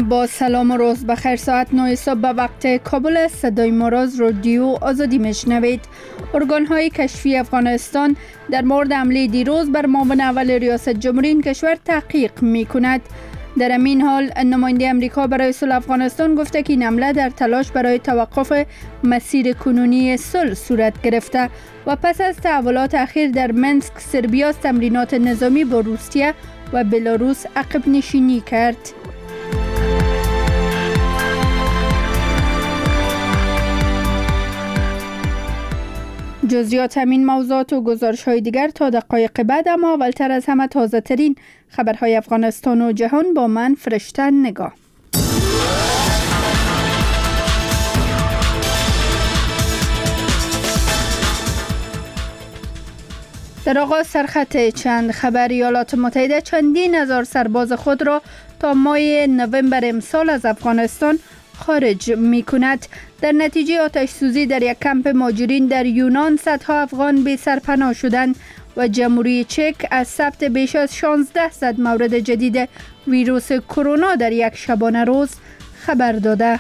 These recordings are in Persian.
با سلام و روز بخیر. ساعت 9 صبح به وقت کابل صدای ما را از رادیو آزادی میشنوید. ارگان‌های کشفی افغانستان در مورد حمله دیروز بر معاون اول ریاست جمهوری این کشور تحقیق می‌کند. در همین حال نماینده امریکا برای صلح افغانستان گفته که این حمله در تلاش برای توقف مسیر کنونی صلح صورت گرفته و پس از تحولات اخیر در منسک سربیا تمرینات نظامی با روسیه و بلاروس عقب نشینی کرد. جزئیات همین موضوعات و گزارش‌های دیگر تا دقایق بعد، اما اولتر از همه تازه ترین خبرهای افغانستان و جهان با من فرشته نگاه. در آغاز سرخط چند خبر. ایالات متحده چندین هزار سرباز خود را تا ماه نوامبر امسال از افغانستان خارج می کند. در نتیجه آتش سوزی در یک کمپ مهاجرین در یونان صدها افغان بی سرپناه شدند و جمهوری چک از ثبت بیش از 1600 مورد جدید ویروس کرونا در یک شبانه روز خبر داده.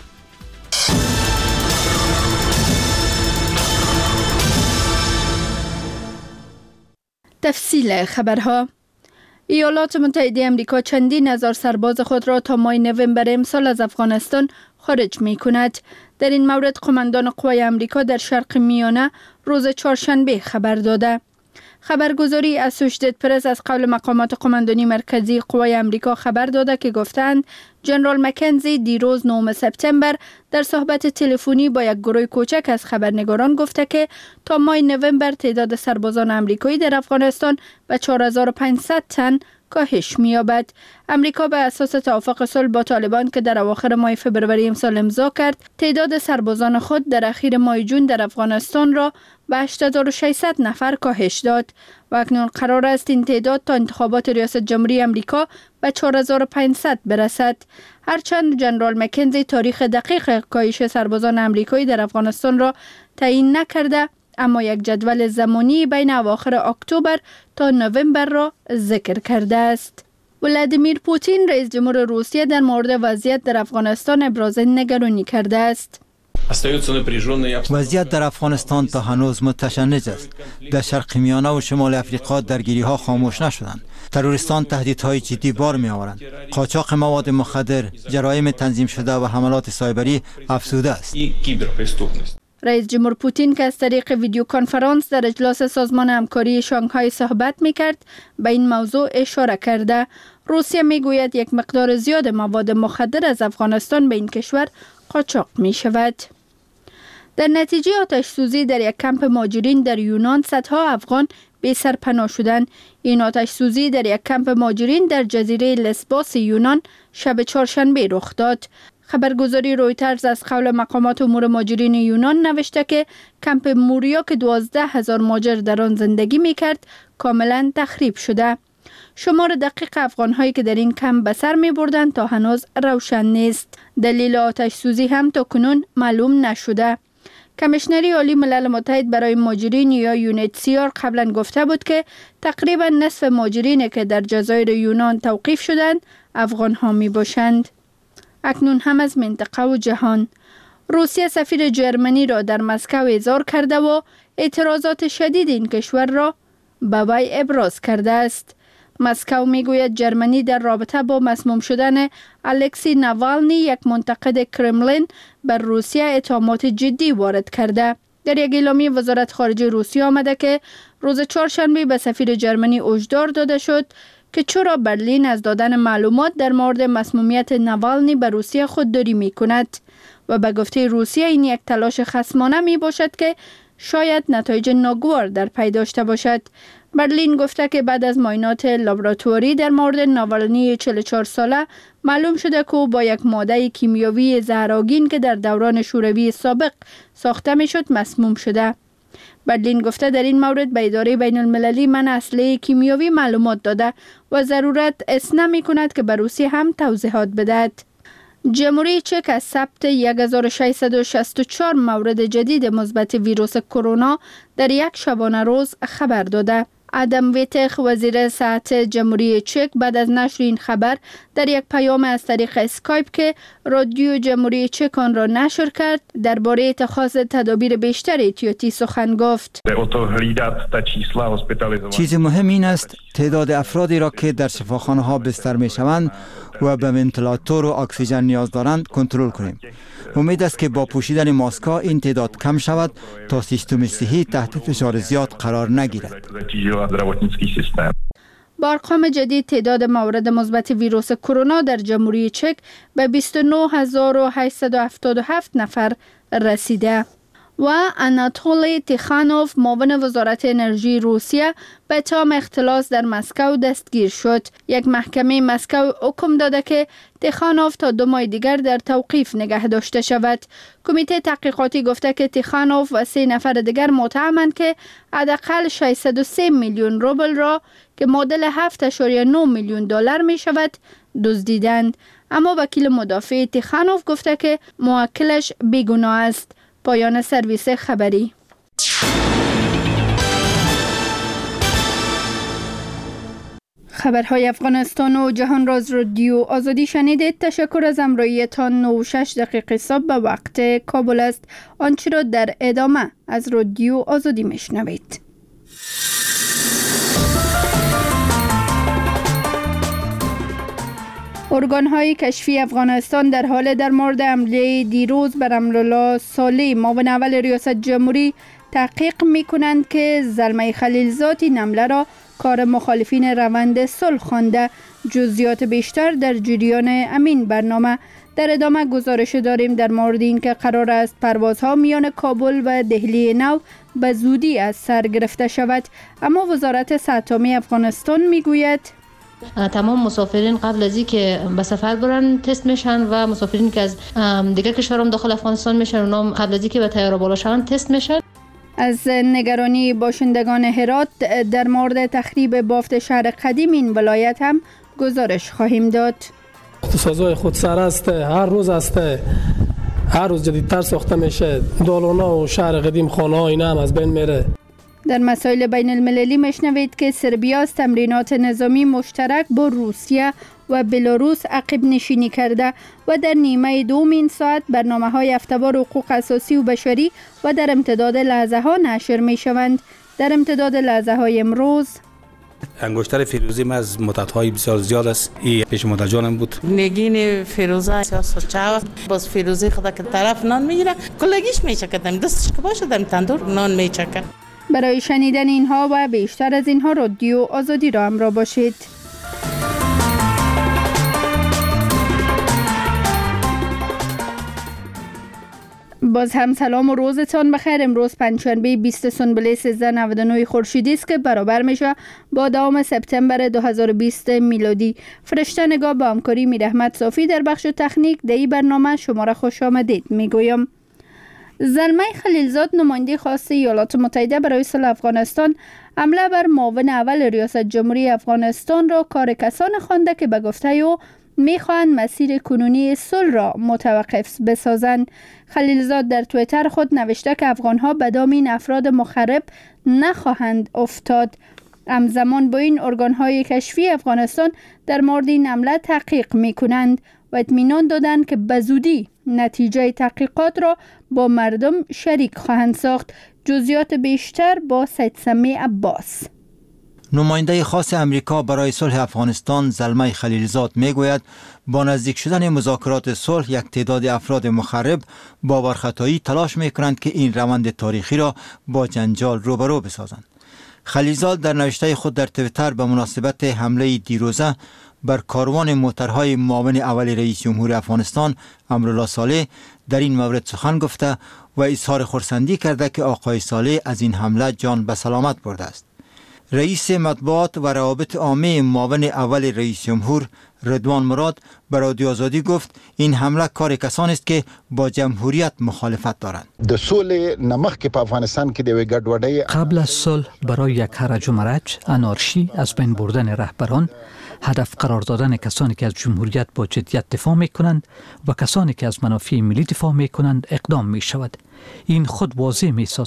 تفصیل خبرها. ایالات متحده آمریکا چندین هزار سرباز خود را تا ماه نوامبر امسال از افغانستان خارج می کند. در این مورد قماندان قوای آمریکا در شرق میانه روز چهارشنبه خبر داده. خبرگزاری اسوشیتد پرس از قول مقامات قماندانی مرکزی قوای آمریکا خبر داده که گفتند جنرال مکنزی دیروز 9 سپتامبر در صحبت تلفنی با یک گروه کوچک از خبرنگاران گفته که تا ماه نوامبر تعداد سربازان آمریکایی در افغانستان به 4500 تن کاهش می‌یابد. امریکا به اساس توافق صلح با طالبان که در اواخر ماه فبروری امسال امضا کرد، تعداد سربازان خود در اخیر ماه جون در افغانستان را به 8600 نفر کاهش داد و اکنون قرار است این تعداد تا انتخابات ریاست جمهوری امریکا به 4500 برسد. هرچند جنرال مکنزی تاریخ دقیق کاهش سربازان امریکایی در افغانستان را تعیین نکرده، اما یک جدول زمانی بین اواخر اکتبر تا نوامبر را ذکر کرده است. ولادیمیر پوتین رئیس جمهور روسیه در مورد وضعیت در افغانستان ابراز نگرانی کرده است. وضعیت در افغانستان تا هنوز متشنج است. در شرق میانه و شمال افریقا درگیری‌ها خاموش نشدند. تروریستان تهدیدهای جدی بار می‌آورند. قاچاق مواد مخدر، جرایم تنظیم شده و حملات سایبری افزوده است. رئیس جمهور پوتین که از طریق ویدیو کنفرانس در اجلاس سازمان همکاری شانگهای صحبت می‌کرد، به این موضوع اشاره کرده. روسیه می‌گوید یک مقدار زیاد مواد مخدر از افغانستان به این کشور قاچاق می‌شود. در نتیجه آتش سوزی در یک کمپ مهاجرین در یونان صدها افغان بی سرپناه شدند. این آتش سوزی در یک کمپ مهاجرین در جزیره لسبوس یونان شب چهارشنبه رخ داد. خبرگزاری رویترز از قول مقامات امور مهاجرین یونان نوشته که کمپ موریا که 12000 مهاجر در آن زندگی می‌کرد کاملا تخریب شده. شمار دقیق افغان‌هایی که در این کمپ به سر می‌بردند تا هنوز روشن نیست. دلیل آتش سوزی هم تا کنون معلوم نشده. کمیشنری عالی ملل متحد برای مهاجرین یا یونیتسیار قبلا گفته بود که تقریبا نصف مهاجرین که در جزایر یونان توقیف شدند افغان‌ها میباشند. اکنون هم از منطقه و جهان. روسیه سفیر جرمنی را در مسکو احضار کرده و اعتراضات شدید این کشور را به وی ابراز کرده است. مسکو میگوید جرمنی در رابطه با مسموم شدن الکسی ناوالنی یک منتقد کرملین بر روسیه اتهامات جدی وارد کرده. در یک اعلامیه وزارت خارجه روسیه آمده که روز چهارشنبه به سفیر جرمنی هشدار داده شد که چرا برلین از دادن معلومات در مورد مسمومیت ناوالنی به روسیه خودداری می کند و به گفته روسیه این یک تلاش خصمانه می باشد که شاید نتایج ناگوار در پی داشته باشد. برلین گفته که بعد از معاینات لابراتواری در مورد ناوالنی 44 ساله معلوم شده که او با یک ماده کیمیایی زهرآگین که در دوران شوروی سابق ساخته می شد مسموم شده. برلین گفته در این مورد به اداره بین المللی منع اسلحه کیمیایی معلومات داده و ضرورت حس نمی کند که به روسیه هم توضیحات بدهد. جمهوری چک از ثبت 1664 مورد جدید مثبت ویروس کرونا در یک شبانه روز خبر داده. آدم ویتخ وزیر صحت جمهوری چک بعد از نشر این خبر در یک پیام از طریق اسکایپ که رادیو جمهوری چک آن را نشر کرد درباره اتخاذ تدابیر بیشتر احتیاطی سخن گفت. چیز مهم این است تعداد افرادی را که در شفاخانه ها بستر می شوند و به ونتیلاتور و اکسیژن نیاز دارند کنترل کنیم. امید است که با پوشیدن ماسک‌ها این تعداد کم شود تا سیستم صحی تحت فشار زیاد قرار نگیرد. با ارقام جدید تعداد موارد مثبت ویروس کرونا در جمهوری چک به 29877 نفر رسیده. و آناتولی تیخانوف معاون وزارت انرژی روسیه به اتهام اختلاس در مسکو دستگیر شد. یک محکمه مسکو حکم داده که تیخانوف تا 2 ماه دیگر در توقیف نگه داشته شود. کمیته تحقیقاتی گفته که تیخانوف و 3 نفر دیگر متهمند که حداقل 603 میلیون روبل را که معادل 7.9 میلیون دلار می شود دزدیدند. اما وکیل مدافع تیخانوف گفته که موکلش بیگناه است. پایان سرویس خبری. خبرهای افغانستان و جهان راز رادیو آزادی شنیدید. تشکر از همراهیتان. 9:06 صبح به وقت کابل است. آنچه را در ادامه از رادیو آزادی میشنوید. ارگان‌های کشفی افغانستان در حال در مورد حمله دیروز بر امرالله صالح معاون اول ریاست جمهوری تحقیق می‌کنند که زلمه خلیلزاد این حمله را کار مخالفین روند صلح خوانده. جزئیات بیشتر در جریان امین برنامه. در ادامه گزارش داریم در مورد اینکه قرار است پروازها میان کابل و دهلی نو به زودی از سر گرفته شود، اما وزارت صحت عامه افغانستان میگوید تمام مسافرین قبل از اینکه به سفر برن تست میشن و مسافرین که از دیگر کشورها داخل افغانستان میشن اونها قبل از اینکه به طیاره بالا شوند تست میشن. از نگرانی باشندگان هرات در مورد تخریب بافت شهر قدیم این ولایت هم گزارش خواهیم داد. سازهای خودسر است، هر روز است، هر روز جدیدتر ساخته میشه. دالونا و شهر قدیم خانه ها اینا هم از بین میره. در مسائل بین المللی میشنوید که سربیا از تمرینات نظامی مشترک با روسیه و بلاروس عقب نشینی کرده و در نیمه دوم این ساعت برنامه‌های هفته‌وار حقوق اساسی و بشری و در امتداد لحظه ها نشر می شوند. در امتداد لحظه های امروز انگشتر فیروزی من از مدت‌های بسیار زیاد است. این پیش مادر جانم بود. نگین فیروزه سیاست چاو باز فیروزی خدا که طرف نان میگیره کلگیش میچکدم دستش که باشه دم تندور نان میچکه. برای شنیدن اینها و بیشتر از اینها رادیو آزادی را همراه باشید. باز هم سلام و روزتان بخیر. امروز پنجشنبه 20 سنبله 1399 خورشیدی است که برابر میشه با دوام سپتامبر 2020 میلادی. فرشته نگاه با همکاری میرحمت صافی در بخش تکنیک دی برنامه شما را خوش آمدید میگویم. زلمه خلیلزاد نماینده خاص ایالات متحده برای صلح افغانستان حمله بر معاون اول ریاست جمهوری افغانستان را کار کسان خوانده که به گفته او میخواهند مسیر کنونی صلح را متوقف بسازند. خلیلزاد در توییتر خود نوشته که افغانها به دام این افراد مخرب نخواهند افتاد. همزمان با این ارگان‌های کشفی افغانستان در مورد این حمله تحقیق میکنند و اطمینان دادند که به زودی نتیجه تحقیقات را با مردم شریک خواهند ساخت. جزئیات بیشتر با سید سمی عباس. نماینده خاص امریکا برای صلح افغانستان زلمه خلیلزاد میگوید با نزدیک شدن مذاکرات صلح یک تعداد افراد مخرب باورخطایی تلاش میکنند که این روند تاریخی را با جنجال روبرو بسازند. خلیلزاد در نوشته خود در توییتر به مناسبت حمله دیروزه بر کاروان موترهای معاون اول رئیس جمهور افغانستان امرالله صالح در این مورد سخن گفته و اظهار خرسندی کرده که آقای صالح از این حمله جان به سلامت برده است. رئیس مطبوعات و روابط عامه معاون اول رئیس جمهور رضوان مراد به رادیو آزادی گفت این حمله کار کسانی است که با جمهوریت مخالفت دارند. د سولې نمخ کې په افغانستان کې د ګډوډۍ قبل از صلح برای یک هرج و مرج، انارشی، از بین بردن رهبران، هدف قرار دادن کسانی که از جمهوریت با جدیت دفاع می کنند و کسانی که از منافع ملی دفاع می کنند اقدام می شود. این خود واضح می سازد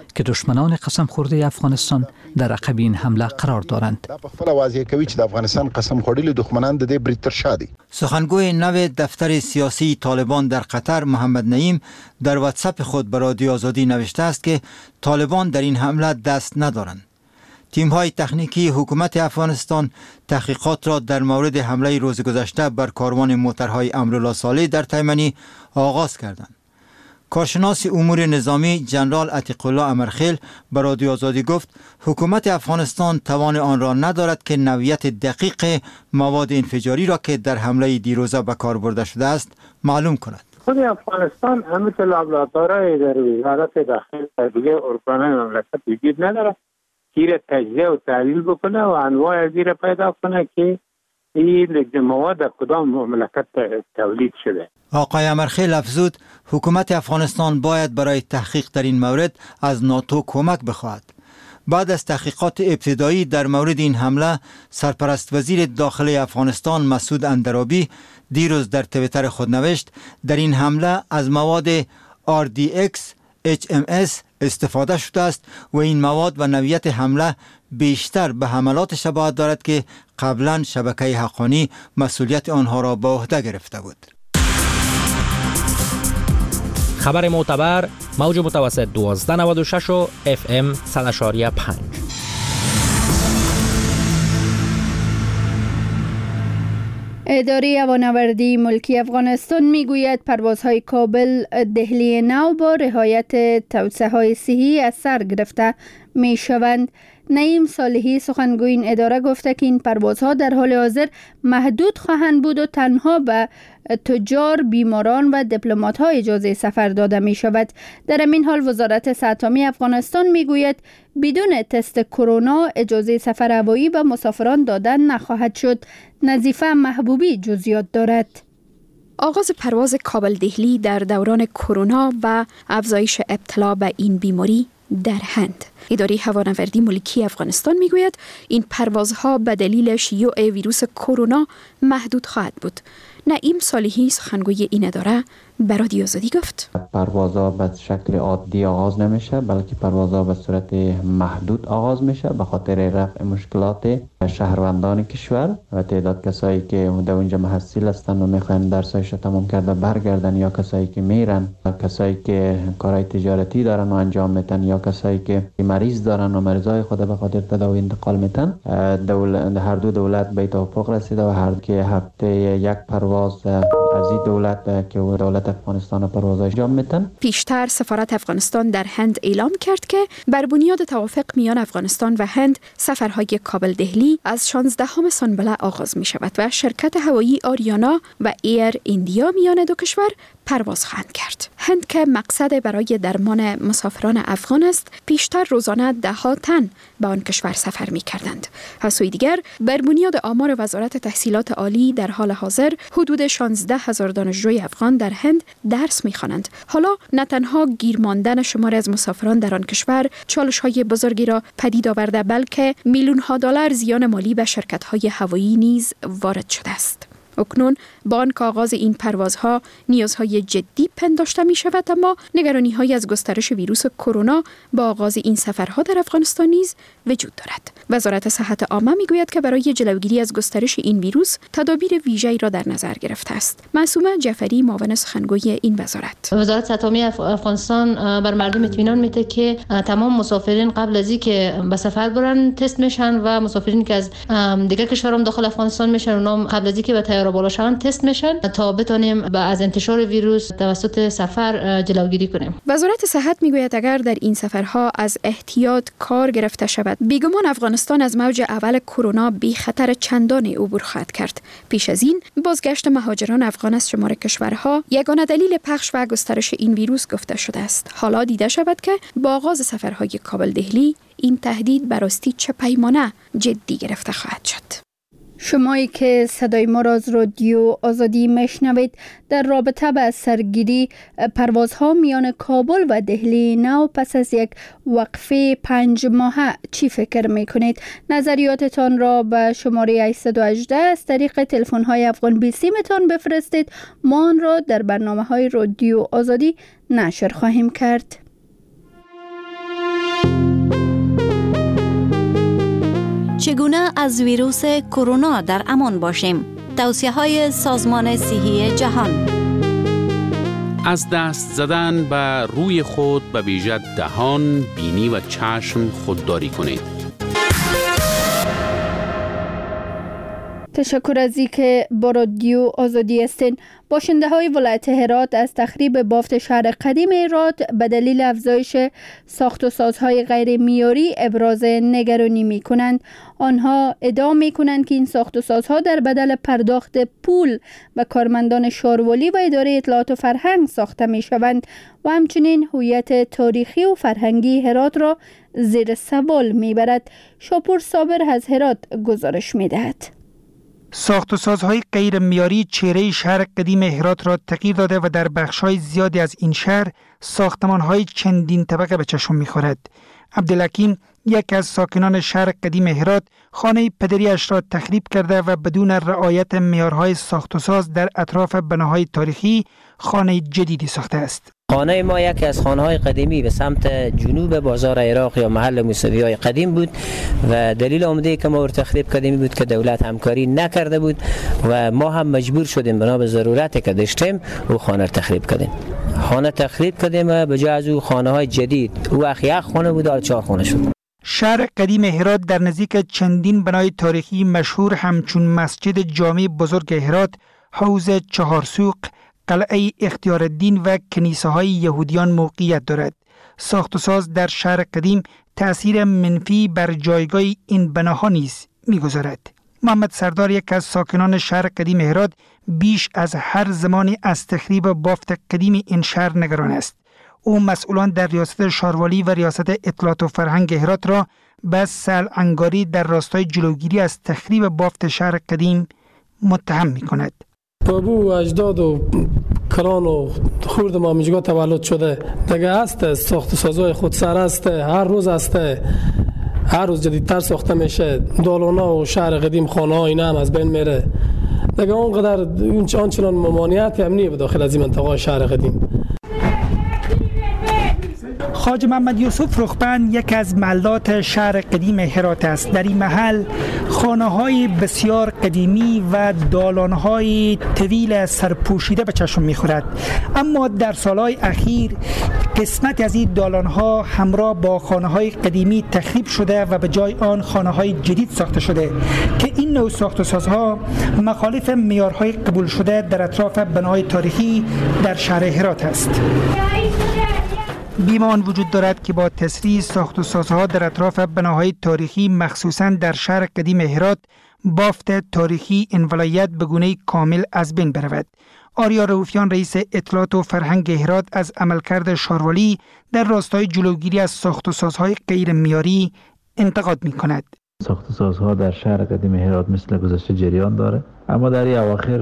که دشمنان قسم خورده افغانستان در عقب این حمله قرار دارند. دا په خپل واضح کوي چې د افغانستان قسم خوړلي دښمنان د دې برید تر شا دي. سخنگوی نو دفتر سیاسی طالبان در قطر محمد نعیم در واتساپ خود به رادیو آزادی نوشته است که طالبان در این حمله دست ندارند. تیم‌های تکنیکی حکومت افغانستان تحقیقات را در مورد حمله روز گذشته بر کاروان موترهای امرالله صالح در تیمنی آغاز کردند. کارشناس امور نظامی جنرال عتیق الله امرخیل به رادیو آزادی گفت حکومت افغانستان توان آن را ندارد که نوعیت دقیق مواد انفجاری را که در حمله دیروزه به کار برده شده است معلوم کند. خود افغانستان همه لابراتوارهای در وزارت داخل و دیگه ارگانهای مملکت وجود نداره که را تجزیه و تحلیل بکنه و انواع از را پیدا کنه که این مواد کدام مملکت تولید شده. آقای امرخیل افزود حکومت افغانستان باید برای تحقیق در این مورد از ناتو کمک بخواهد. بعد از تحقیقات ابتدایی در مورد این حمله، سرپرست وزیر داخلی افغانستان مسعود اندرابی دیروز در توییتر خود نوشت در این حمله از مواد RDX HMS استفاده شده است و این مواد و نوعیت حمله بیشتر به حملات شباهت دارد که قبلا شبکه حقانی مسئولیت آنها را به عهده گرفته بود. خبر معتبر موج متوسط 1296 و FM 100.5. اداره هوانوردی ملکی افغانستان میگوید پروازهای کابل دهلی نو با رعایت توصیه‌های صحی از سر گرفته می شوند. نعیم صالحی سخنگوی این اداره گفته که این پروازها در حال حاضر محدود خواهند بود و تنها به تجار، بیماران و دیپلمات‌ها اجازه سفر داده می شود. در این حال وزارت صحت عامه افغانستان می گوید بدون تست کرونا اجازه سفر هوایی به مسافران دادن نخواهد شد. نظیفه محبوبی جزئیات دارد. آغاز پرواز کابل دهلی در دوران کرونا و افزایش ابتلا به این بیماری در هند. اداره هوانوردی ملکی افغانستان میگوید این پروازها به دلیل شیوع ویروس کرونا محدود خواهد بود. نعیم صالحی سخنگوی این اداره به رادیو آزادی گفت پروازها به شکل عادی آغاز نمیشه بلکه پروازها به صورت محدود آغاز میشه به خاطر رفع مشکلات شهروندان کشور و تعداد کسایی که در اونجا محصل هستند و میخوان درسایش تمام کرده برگردن یا کسایی که میرن کسایی که کارهای تجارتی دارن و انجام میدن یا کسایی که مریض دارن و مریضای خود به خاطر تداوی انتقال میدن هر دو دولت به توافق رسیده و هر که هفته یک پرواز از این دولت که دولت افغانستان پرواز انجام میدن. پیشتر سفارت افغانستان در هند اعلام کرد که بر بنیاد توافق میان افغانستان و هند سفرهای کابل دهلی از 16 سانبله آغاز می شود و شرکت هوایی آریانا و ایر ایندیا میان دو کشور پرواز خواهند کرد. هند که مقصد برای درمان مسافران افغان است، پیشتر روزانه 10 تن به آن کشور سفر می کردند. از سوی دیگر بر بنیاد آمار وزارت تحصیلات عالی در حال حاضر حدود 16,000 دانشجوی افغان در هند درس می خوانند. حالا نه تنها گیر ماندن شمار از مسافران در آن کشور چالش‌های بزرگی را پدید آورده بلکه میلیون‌ها دلار زیان مالی به شرکت‌های هوایی نیز وارد شده است. اکنون با آنکه آغاز این پروازها نیازهای جدی پنداشته می شود اما نگرانی های از گسترش ویروس کرونا با آغاز این سفرها در افغانستان نیز وجود دارد. وزارت صحت عامه می گوید که برای جلوگیری از گسترش این ویروس تدابیر ویژه‌ای را در نظر گرفته است. معصومه جعفری معاون سخنگوی این وزارت صحت عامه افغانستان بر مردم اطمینان میده که تمام مسافرین قبل از اینکه به سفر برن تست میشن و مسافرین که از دیگر کشورها داخل افغانستان میشن اونها قبل از اینکه به طیاره بالا شوند تست میشن تا بتونیم از انتشار ویروس توسط سفر جلوگیری کنیم. وزارت صحت میگوید اگر در این سفرها از احتیاط کار گرفته شود بیگمان افغانستان از موج اول کرونا بی خطر چندان عبور خواهد کرد. پیش از این بازگشت مهاجران افغان از شمار کشورها یگانه دلیل پخش و گسترش این ویروس گفته شده است. حالا دیده شود که با آغاز سفرهای کابل دهلی این تهدید به راستی چه پیمانه جدی گرفته خواهد شد. شمایی که صدای ما را از رادیو آزادی میشنوید در رابطه با سرگیری پروازها میان کابل و دهلی نو پس از یک وقفه 5 ماهه چی فکر میکنید؟ نظریاتتان را به شماره 818 از طریق تلفن های افغان بیسی میتون بفرستید. ما آن را در برنامه های رادیو آزادی نشر خواهیم کرد. چگونه از ویروس کرونا در امان باشیم؟ توصیه‌های سازمان صحی جهان. از دست زدن به روی خود به ویژه دهان، بینی و چشم خودداری کنید. تشکر از اینکه با رادیو آزادی هستین. باشنده های ولایت هرات از تخریب بافت شهر قدیم هرات به دلیل افزایش ساخت و سازهای غیر معیاری ابراز نگرانی می کنند. آنها ادعا می کنند که این ساخت و سازها در بدل پرداخت پول به کارمندان شاروالی و اداره اطلاعات و فرهنگ ساخته می شوند و همچنین هویت تاریخی و فرهنگی هرات را زیر سوال می برد. شاپور صابر از هرات گزارش می دهد. ساخت و سازهای غیر معیاری چهره شهر قدیم هرات را تغییر داده و در بخش‌های زیادی از این شهر ساختمان‌های چندین طبقه به چشم می‌خورد. عبدالحکیم، یک از ساکنان شهر قدیم هرات، خانه پدریش را تخریب کرده و بدون رعایت معیارهای ساخت و ساز در اطراف بناهای تاریخی خانه جدیدی ساخته است. خانه ما یکی از خانه‌های قدیمی به سمت جنوب بازار عراق یا محل موسوی‌های قدیم بود و دلیل آمده که ما رو تخریب کردیم بود که دولت همکاری نکرده بود و ما هم مجبور شدیم بنا به ضرورتی که داشتیم او خانه رو تخریب کردیم. خانه تخریب کردیم و به جای از او خانه‌های جدید او یک خانه بود و 4 خانه شد. شهر قدیم هرات در نزدیک چندین بنای تاریخی مشهور همچون مسجد جامع بزرگ هرات، حوض چهارسوق، قلعه اختیارالدین و کنیسه های یهودیان موقعیت دارد. ساخت و ساز در شهر قدیم تأثیر منفی بر جایگاه این بناها نیز می‌گذارد. محمد سردار، یک از ساکنان شهر قدیم هرات، بیش از هر زمانی از تخریب بافت قدیم این شهر نگران است. او مسئولان در ریاست شاروالی و ریاست اطلاعات و فرهنگ هرات را به سلعنگاری در راستای جلوگیری از تخریب بافت شهر قدیم متهم می‌کند. بابو اجداد و کران و خورد ما میجگاه تولد شده دیگه هست. ساخت و سازهای خودسر است، هر روز است، هر روز جدیدتر ساخته میشه. دالونا و شهر قدیم خانه ها اینا هم از بین میره دیگه. اونقدر آنچنان ممانعت هم نیه به داخل از این منطقه شهر قدیم. خواجه محمد یوسف رخبند یک از محلات شهر قدیم هرات است. در این محل خانه‌های بسیار قدیمی و دالان‌های طویل سرپوشیده به چشم می‌خورد، اما در سالهای اخیر قسمت از این دالان‌ها همراه با خانه‌های قدیمی تخریب شده و به جای آن خانه‌های جدید ساخته شده که این نوع ساخت و سازها مخالف معیارهای قبول شده در اطراف بناهای تاریخی در شهر هرات است. بیمان وجود دارد که با تسریع ساخت و سازها در اطراف بناهای تاریخی مخصوصاً در شهر قدیم هرات بافت تاریخی این ولایت به گونه کامل از بین برود. آریا رؤوفیان، رئیس اطلاعات و فرهنگ هرات، از عملکرد شاروالی در راستای جلوگیری از ساخت و سازهای غیر معیاری انتقاد می‌کند. ساخت و سازها در شهر قدیم هرات مثل گذشته جریان داره، اما در این اواخر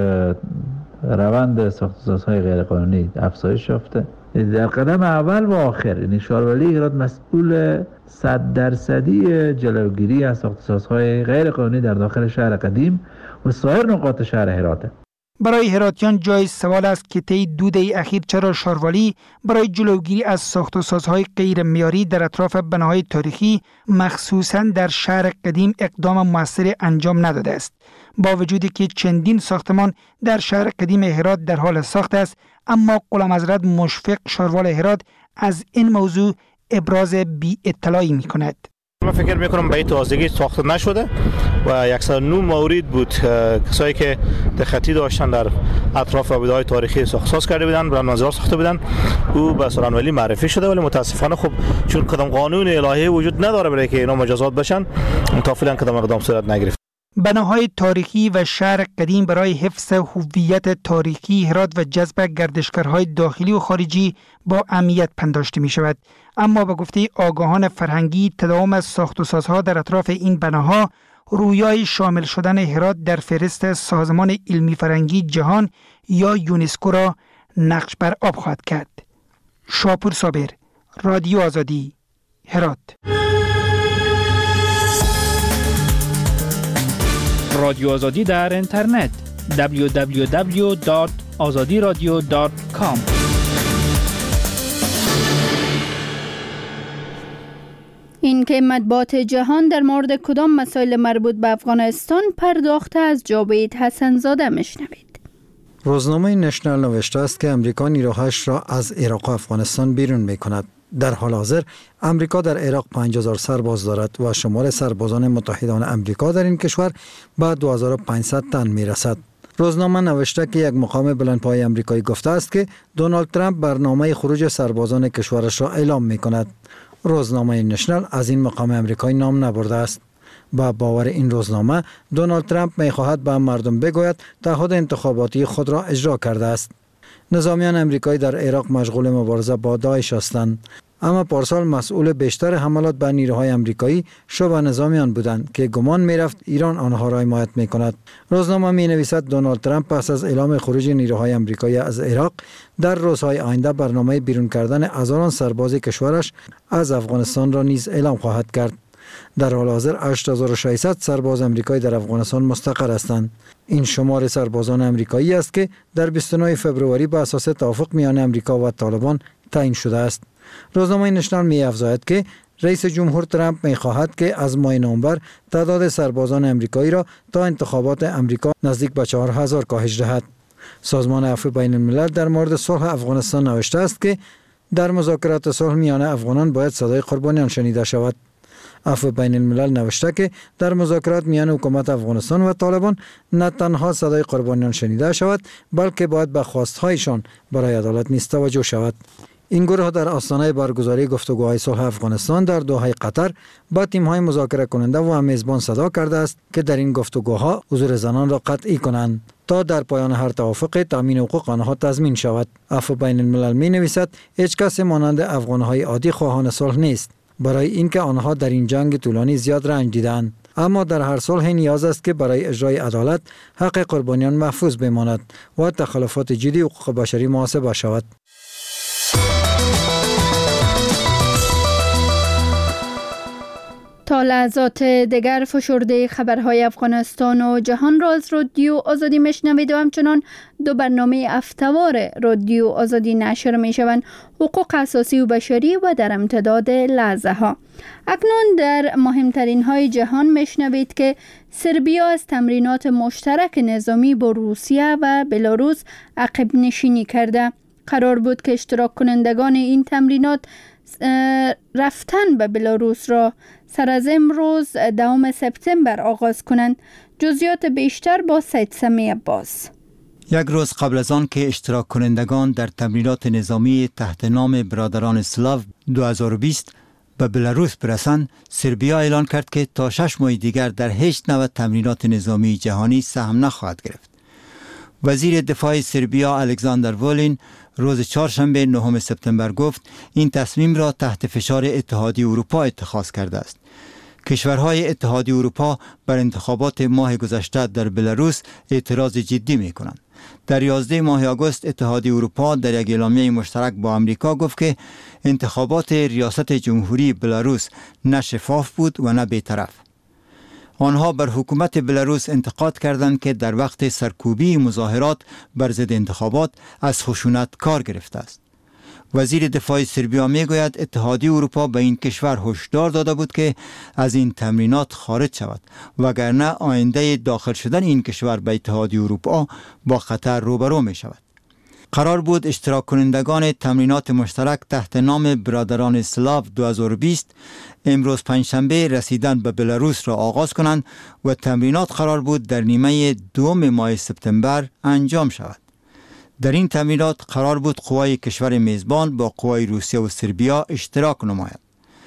روند ساخت و سازهای غیر قانونی افزایش یافته. در قدم اول و آخر یعنی شاروالی هرات مسئول 100% جلوگیری از ساخت و سازهای غیر قانونی در داخل شهر قدیم و سایر نقاط شهر هراته. برای هراتیان جای سوال است که طی 2 دهه اخیر چرا شاروالی برای جلوگیری از ساخت و سازهای غیر معیاری در اطراف بناهای تاریخی مخصوصاً در شهر قدیم اقدام موثری انجام نداده است. با وجودی که چندین ساختمان در شهر قدیم هرات در حال ساخت است، اما غلام حضرت مشفق، شاروال هرات، از این موضوع ابراز بی اطلاعی می کند. من فکر میکنم به این تازگی ساخته نشده و 109 مورد بود کسایی که دختی داشتن در اطراف آبادهای تاریخی ساخت کرده بودن، برای منظر ساخته بودن. او به سرانولی معرفی شده، ولی متاسفانه خب چون کدام قانون الهی وجود نداره برای که اینا مجازات بشن، تا فعلا کدام اقدام صورت نگرفت. بناهای تاریخی و شهر قدیم برای حفظ هویت تاریخی هرات و جذب گردشگرهای داخلی و خارجی با اهمیت پنداشته می شود. اما به گفته آگاهان فرهنگی، تداوم از ساخت و سازها در اطراف این بناها رویای شامل شدن هرات در فهرست سازمان علمی فرهنگی جهان یا یونسکو را نقش بر آب خواهد کرد. شاپور صابر، رادیو آزادی، هرات. رادیو آزادی در اینترنت www.azadiradio.com. اینکه مطبوعات جهان در مورد کدام مسائل مربوط به افغانستان پرداخته از جاوید حسن‌زاده میشنوید. روزنامه نشنال نوشته است که امریکا نیروهایش را از عراق و افغانستان بیرون می‌کند. در حال حاضر امریکا در عراق 5000 سرباز دارد و شمار سربازان متحدان امریکا در این کشور به 2500 تن می‌رسد. روزنامه نوشته که یک مقام بلندپایه امریکایی گفته است که دونالد ترامپ برنامه خروج سربازان کشورش را اعلام می‌کند. روزنامه نشنال از این مقام امریکایی نام نبرده است. با باور این روزنامه دونالد ترامپ می‌خواهد به مردم بگوید تعهد انتخاباتی خود را اجرا کرده است. نظامیان امریکایی در عراق مشغول مبارزه با داعش هستند، اما پارسال مسئول بیشتر حملات به نیروهای امریکایی شبه نظامیان بودند که گمان می‌رفت ایران آنها را حمایت می‌کند. روزنامه می‌نویسد دونالد ترامپ پس از اعلام خروج نیروهای امریکایی از عراق در روزهای آینده برنامه بیرون کردن هزاران سرباز کشورش از افغانستان را نیز اعلام خواهد کرد. در حال حاضر 8600 سرباز امریکایی در افغانستان مستقر هستند. این شمار سربازان امریکایی است که در 29 فوریه به اساس توافق میان امریکا و طالبان تعیین شده است. روزنامه نشنال می‌افزاید که رئیس جمهور ترامپ می‌خواهد که از ماه نوامبر تعداد سربازان امریکایی را تا انتخابات امریکا نزدیک به 4000 کاهش دهد. سازمان عفو بین الملل در مورد صلح افغانستان نوشته است که در مذاکرات صلح میان افغانان باید صدای قربانیان شنیده شود. عفو بین الملل نوشته که در مذاکرات میان حکومت افغانستان و طالبان نه تنها صدای قربانیان شنیده شود، بلکه باید به خواستهایشان برای عدالت نیز توجه شود. این گروه در آستانه برگزاری گفتگوهای صلح افغانستان در دوحه قطر با تیم‌های مذاکره کننده و میزبان صدا کرده است که در این گفتگوها حضور زنان را قطعی کنند تا در پایان هر توافق تامین حقوق آنها تضمین شود. عفو بین الملل می‌نویسد هیچ کس مانند افغان‌های عادی خواهان صلح نیست، برای اینکه آنها در این جنگ طولانی زیاد رنج دیدند. اما در هر صلح نیاز است که برای اجرای عدالت حق قربانیان محفوظ بماند و تخلفات جدی حقوق بشری محاسبه شود. تا لحظات دیگر فشرده خبرهای افغانستان و جهان را از رادیو آزادی میشنوید و همچنان دو برنامه هفته‌وار رادیو آزادی نشر میشوند: حقوق اساسی و بشری و در امتداد لحظه ها. اکنون در مهمترین های جهان میشنوید که سربیا از تمرینات مشترک نظامی با روسیه و بلاروس عقب نشینی کرده. قرار بود که اشتراک کنندگان این تمرینات رفتن به بلاروس را سر از امروز 2 سپتامبر آغاز کنند. جزئیات بیشتر با سید سمی عباس. یک روز قبل از آن که اشتراک کنندگان در تمرینات نظامی تحت نام برادران اسلاو 2020 به بلاروس برسند، سربیا اعلان کرد که تا 6 ماه دیگر در هیچ نوع تمرینات نظامی جهانی سهم نخواهد گرفت. وزیر دفاع سربیا الکساندر وولین روز چهارشنبه 9 سپتامبر گفت این تصمیم را تحت فشار اتحادیه اروپا اتخاذ کرده است. کشورهای اتحادیه اروپا بر انتخابات ماه گذشته در بلاروس اعتراض جدی می کنند. در 11 ماه آگوست اتحادیه اروپا در یک اعلامیه مشترک با آمریکا گفت که انتخابات ریاست جمهوری بلاروس نه شفاف بود و نه بی‌طرف. آنها بر حکومت بلاروس انتقاد کردند که در وقت سرکوبی مظاهرات بر ضد انتخابات از خشونت کار گرفته است. وزیر دفاع سربیا میگوید اتحادیه اروپا به این کشور هشدار داده بود که از این تمرینات خارج شود، وگرنه آینده داخل شدن این کشور به اتحادیه اروپا با خطر روبرو می شود. قرار بود اشتراک کنندگان تمرینات مشترک تحت نام برادران اسلاو 2020 امروز پنجشنبه رسیدن به بلاروس را آغاز کنند و تمرینات قرار بود در نیمه دوم ماه سپتامبر انجام شود. در این تمرینات قرار بود قوای کشور میزبان با قوای روسیه و سربیا اشتراک نماید.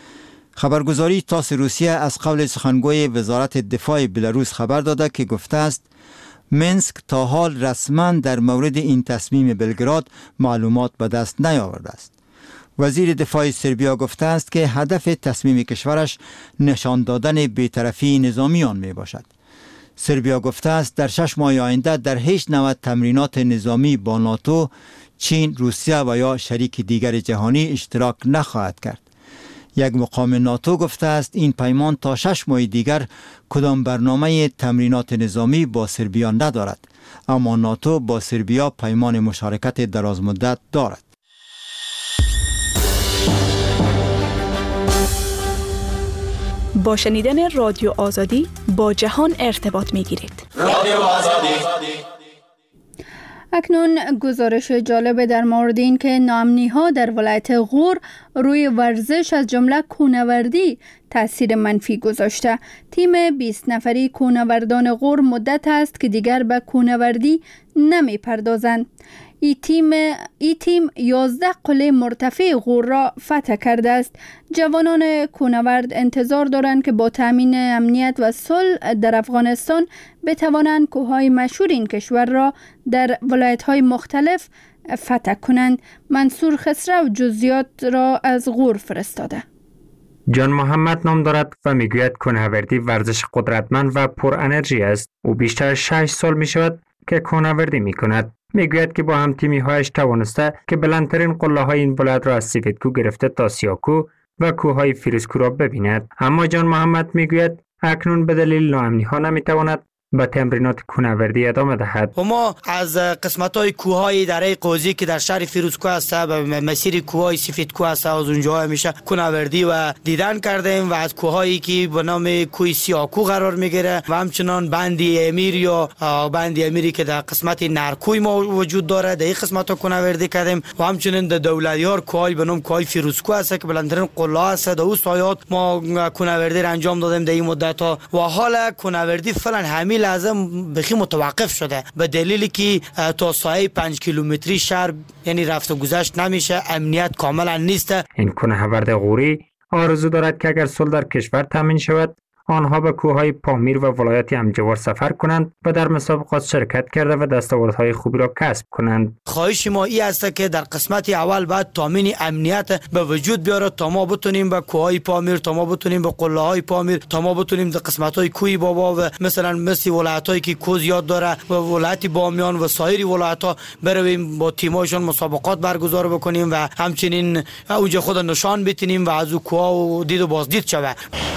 خبرگزاری تاس روسیه از قول سخنگوی وزارت دفاع بلاروس خبر داده که گفته است منسک تا حال رسما در مورد این تصمیم بلگراد معلومات به دست نیاورده است. وزیر دفاع سربیا گفته است که هدف تصمیم کشورش نشان دادن بی‌طرفی نظامیان می باشد. سربیا گفته است در 6 ماه آینده در هیچ نوع تمرینات نظامی با ناتو، چین، روسیه و یا شریک دیگر جهانی اشتراک نخواهد کرد. یک مقام ناتو گفته است این پیمان تا 6 ماه دیگر کدام برنامه تمرینات نظامی با سربیا ندارد، اما ناتو با سربیا پیمان مشارکت دراز مدت دارد. با شنیدن رادیو آزادی با جهان ارتباط می‌گیرید. رادیو آزادی. اکنون گزارش جالب در مورد این که ناامنی‌ها در ولایت غور روی ورزش از جمله کوهنوردی تاثیر منفی گذاشته. تیم 20 نفری کوهنوردان غور مدت است که دیگر به کوهنوردی نمی‌پردازند. این تیم 11 قله مرتفع غور را فتح کرده است. جوانان کوهنورد انتظار دارند که با تامین امنیت و صلح در افغانستان بتوانند کوههای مشهور این کشور را در ولایت‌های مختلف فتح کنند. منصور خسرو جزئیات را از غور فرستاده. جان محمد نام دارد و میگوید کوهنوردی ورزش قدرتمند و پر انرژی است. او بیشتر از 6 سال می شود که کوهنوردی می کند. میگوید که با هم تیمی هایش توانسته که بلندترین قله های این ولایت را از سفیدکو گرفته تا سیاکو و کوههای فیروزکو را ببیند. اما جان محمد میگوید اکنون به دلیل ناامنی ها نمیتواند به تمرینات کوهنوردی ادامه دهد. و ما از قسمت‌های کوههای دره قوزی که در شهر فیروزکو است به مسیر کوههای سفیدکو است از اونجا همیشه کوهنوردی و دیدن کردیم و از کوههایی که به نام کوه سیاکو قرار میگیره و همچنان بند امیر یا بند امیری که در قسمت نرکوی ما وجود داره در این قسمت‌ها کوهنوردی کردیم و همچنان در دولتیار کوههای به نام کوه فیروزکو است که بلندترین قله است. در اون سایات ما کوهنوردی را انجام دادیم در این مدت‌ها و حالا کوهنوردی فعلا همین لازم بخی متوقف شده به دلیلی که تا سایه 5 کیلومتری شهر یعنی رفت و گذشت نمیشه، امنیت کاملا نیست. این کوهنورد غوری آرزو دارد که اگر صلح در کشور تامین شود آنها به کوههای پامیر و ولایت همجوار سفر کنند و در مسابقات شرکت کرده و دستاوردهای خوبی را کسب کنند. خواهش ما این است که در قسمت اول بعد تامین امنیت به وجود بیاره تا ما بتونیم به کوههای پامیر، تا ما بتونیم به قله های پامیر، تا ما بتونیم در قسمت های کوی بابا و مثل ولایتایی که کوه زیاد داره و ولایت بامیان و سایر ولایت‌ها برویم با تیم‌هاشون مسابقات برگزار بکنیم و همچنین اوج خود نشان بتونیم و از کوه و دید و بازدید شود.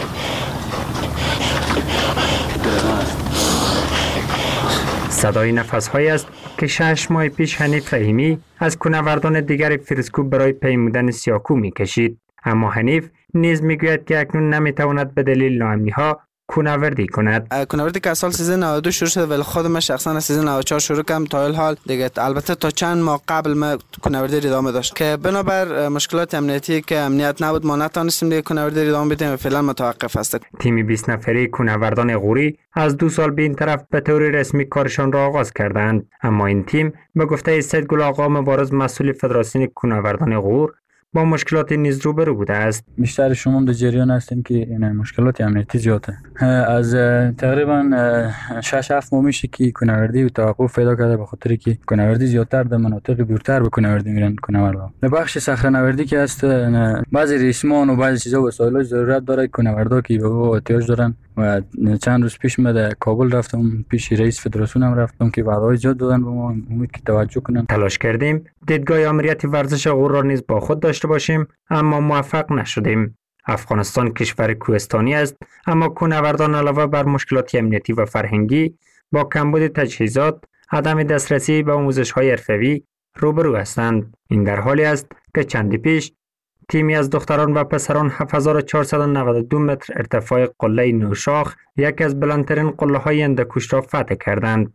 صدای نفس‌هایی است که 6 ماه پیش حنیف رحیمی از کوهنوردان دیگر فیروزکو برای پیمودن سیاکو می‌کشید. اما حنیف نیز میگوید که اکنون نمیتواند به دلیل ناامنی‌ها کوهنوردی کند. کوهنوردی که سال 1392 شروع شده ولی خود من شخصا از 1394 شروع کردم تا الحال دیگه، البته تا چند ماه قبل ما کوهنوردی ادامه داشت که بنابر مشکلات امنیتی که امنیت نبود ما نتونستیم دیگه کوهنوردی ادامه بدیم و فعلا متوقف است. تیم 20 نفری کوهنوردان غوری از 2 سال به این طرف به طور رسمی کارشان را آغاز کردند، اما این تیم به گفته سید گل آقا مبارز مسئول فدراسیون کوهنوردان غور با مشکلات نیز روبرو بوده است. بیشتر شما در جریان هستیم که این مشکلات امنیتی زیاده. از تقریبا 6-7 ماه میشه که کوهنوردی توقف پیدا کرده به خاطر که کوهنوردی زیادتر در مناطق دورتر به کوهنوردی میرن کوهنوردا. در بخش صخره‌نوردی که هست بعضی ریسمان و بعضی چیزا وسایل ضرورت داره کوهنوردا که به او احتیاج دارن و چند روز پیش من در کابل رفتم پیش رئیس فدراسیون هم رفتم که وعده‌های زیاد دادن به ما، امید که توجه کنن. تلاش کردیم دیدگاه امنیتی ورزش غور را نیز با خود داشته باشیم اما موفق نشدیم. افغانستان کشور کوهستانی است اما کوهنوردان علاوه بر مشکلات امنیتی و فرهنگی با کمبود تجهیزات، عدم دسترسی به آموزش‌های حرفه‌ای روبرو هستند. این در حالی است که چندی پیش تیمی از دختران و پسران 7492 متر ارتفاع قله نوشاخ، یکی از بلندترین قله‌های هندوکش را فتح کردند.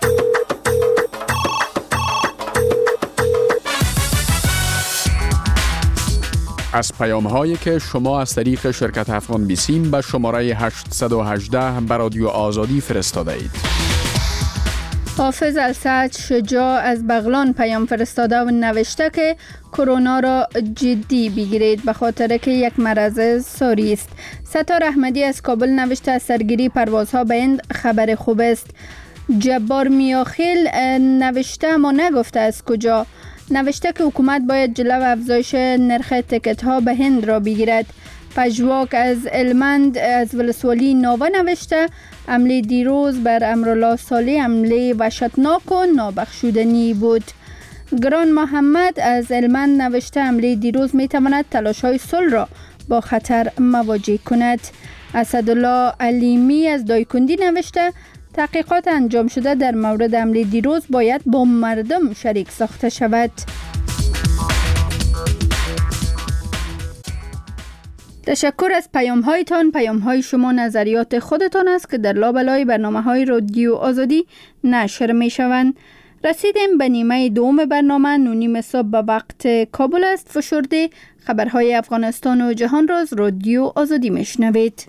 از پیام‌هایی که شما از طریق شرکت افغان بیسیم به شماره 818 به رادیو آزادی فرستاده اید. حافظ السعد شجاع از بغلان پیام فرستاده و نوشته که کرونا را جدی بگیرید به خاطر که یک مرض ساری است. ستار احمدی از کابل نوشته از سرگیری پروازها به هند خبر خوب است. جبار میاخیل نوشته اما نگفته از کجا. نوشته که حکومت باید جلو افزایش نرخ تکت ها به هند را بگیرد. پژواک از المند از ولسوالی ناوه نوشته حمله دیروز بر امرالله صالح حمله وحشتناک و نابخشودنی بود. گران محمد از المند نوشته حمله دیروز می تواند تلاش های صلح را با خطر مواجه کند. اسدالله علیمی از دایکندی نوشته تحقیقات انجام شده در مورد حمله دیروز باید با مردم شریک ساخته شود. تشکر از پیام هایتان. پیام های شما نظریات خودتان است که در لابلای برنامه های رادیو آزادی نشر می شوند. رسیدیم به نیمه دوم برنامه. 9:30 صبح به وقت کابل است. فشرده خبرهای افغانستان و جهان را از رادیو آزادی می شنوید.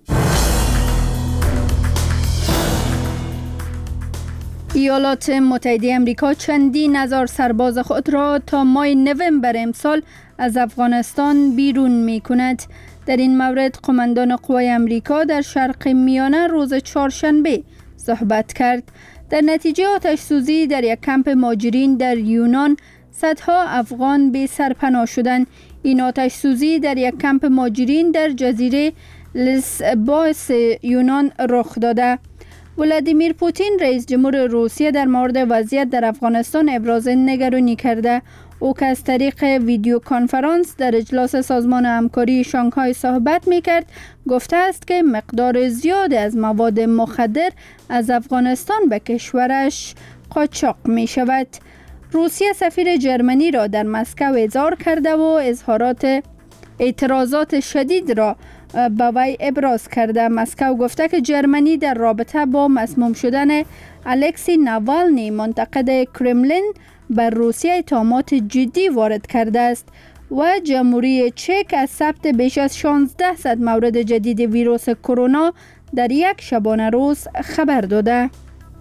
ایالات متحده امریکا چندین هزار سرباز خود را تا ماه نوامبر امسال از افغانستان بیرون می کند. در این مورد قماندان قوای امریکا در شرق میانه روز چهارشنبه صحبت کرد. در نتیجه آتش سوزی در یک کمپ مهاجرین در یونان صدها افغان به سر پناه شدند. این آتش سوزی در یک کمپ مهاجرین در جزیره لسبوس یونان رخ داده. ولادیمیر پوتین رئیس جمهور روسیه در مورد وضعیت در افغانستان ابراز نگرانی کرده. او که از طریق ویدیو کنفرانس در اجلاس سازمان همکاری شانگهای صحبت می‌کرد، گفته است که مقدار زیادی از مواد مخدر از افغانستان به کشورش قاچاق می‌شود. روسیه سفیر جرمنی را در مسکو احضار کرده و اعتراضات شدید را به وی ابراز کرده. مسکو گفته که جرمنی در رابطه با مسموم شدن الکسی ناوالنی منتقد کرملین بر روسیه اتهامات جدی وارد کرده است و جمهوری چک از ثبت بیش از 1600 مورد جدید ویروس کرونا در یک شبانه روز خبر داده.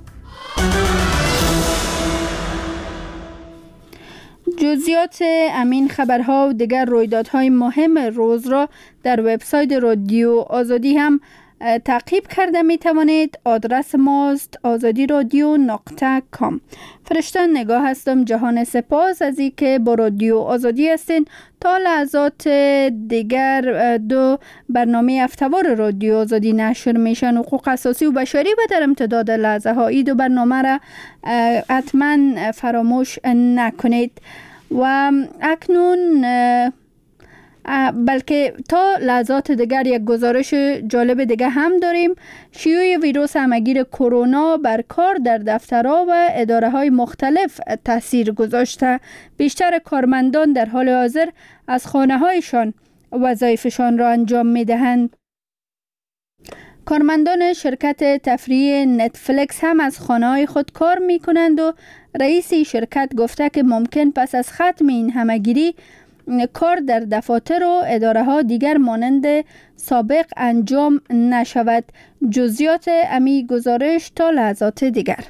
جزئیات امین خبرها و دیگر رویدادهای مهم روز را در وبسایت رادیو آزادی هم تعقیب کرده می توانید. آدرس ماست azadi.radio.com. فرشتن نگاه هستم. جهان سپاس از این که با رادیو آزادی هستین. تا لحظات دیگر دو برنامه هفته‌وار رادیو آزادی نشر میشن. حقوق اساسی و بشری و در امتداد لحظه های دو برنامه را حتما فراموش نکنید. و اکنون بلکه تا لحظات دیگر یک گزارش جالب دیگه هم داریم. شیوع ویروس همگیر کرونا بر کار در دفترها و اداره های مختلف تاثیر گذاشته. بیشتر کارمندان در حال حاضر از خانه هایشان وظایفشان را انجام می دهند. کارمندان شرکت تفریحی نتفلیکس هم از خانه های خود کار می کنند و رئیس شرکت گفته که ممکن پس از ختم این همگیری کار در دفاتر و اداره ها دیگر مانند سابق انجام نشود. جزئیات امی گزارش تا لحظات دیگر.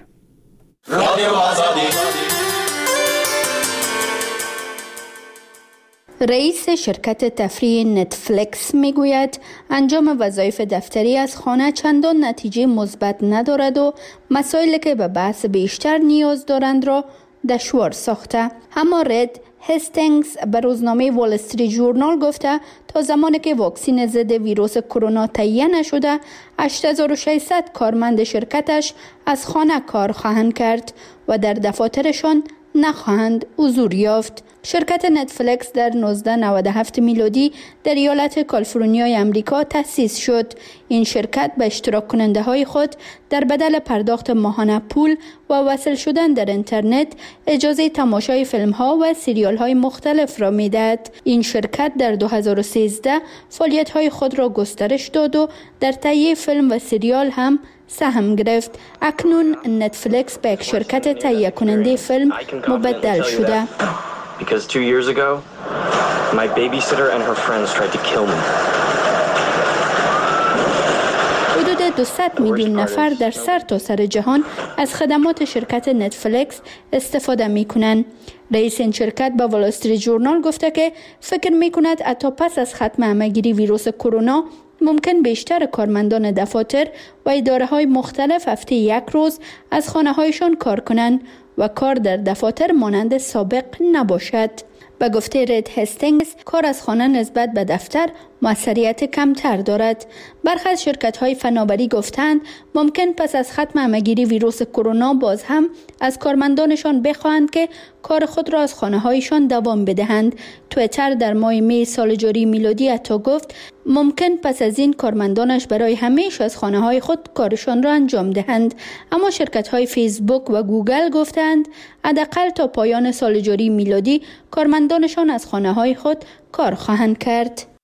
رئیس شرکت تفریح نتفلیکس میگوید انجام وظایف دفتری از خانه چندان نتیجه مثبت ندارد و مسائلی که به بحث بیشتر نیاز دارند را دشوار ساخته. اما رد هستینگز به روزنامه وال استریت ژورنال گفته تا زمانی که واکسن ضد ویروس کرونا تهیه نشده 8600 کارمند شرکتش از خانه کار خواهند کرد و در دفاترشان نخواهند حضور یافت. شرکت نتفلیکس در 1997 میلادی در ایالت کالیفرنیای امریکا تأسیس شد. این شرکت به اشتراک کننده های خود در بدل پرداخت ماهانه پول و وصل شدن در اینترنت اجازه تماشای فیلم ها و سریال های مختلف را میدهد. این شرکت در 2013 فعالیت های خود را گسترش داد و در تهیه فیلم و سریال هم سهم گرفت. اکنون نتفلیکس به یک شرکت تهیه کننده فیلم مبدل شده. Because 2 years ago, my babysitter and her friends tried to kill me. حدود 200 میلیون نفر در سرتاسر جهان از خدمات شرکت نتفلیکس استفاده می کنند. رئیس این شرکت به وال استریت ژورنال گفته که فکر می کند حتی پس از ختم همه‌گیری ویروس کرونا ممکن بیشتر کارمندان دفاتر و اداره های مختلف هفته یک روز از خانه هایشان کار کنند و کار در دفاتر مانند سابق نباشد. به گفته رد هستینگز کار از خانه نسبت به دفتر موثریت کمتر دارد. برخی از شرکت‌های فناوری گفتند ممکن پس از ختم همه‌گیری ویروس کرونا باز هم از کارمندانشان بخواهند که کار خود را از خانه‌هایشان دوام بدهند. توییتر در ماه می سال جاری میلادی حتی گفت ممکن پس از این کارمندانش برای همیشه از خانه‌های خود کارشان را انجام دهند. اما شرکت‌های فیسبوک و گوگل گفتند حداقل تا پایان سال جاری میلادی کارمندانشان از خانه‌های خود کار خواهند کرد.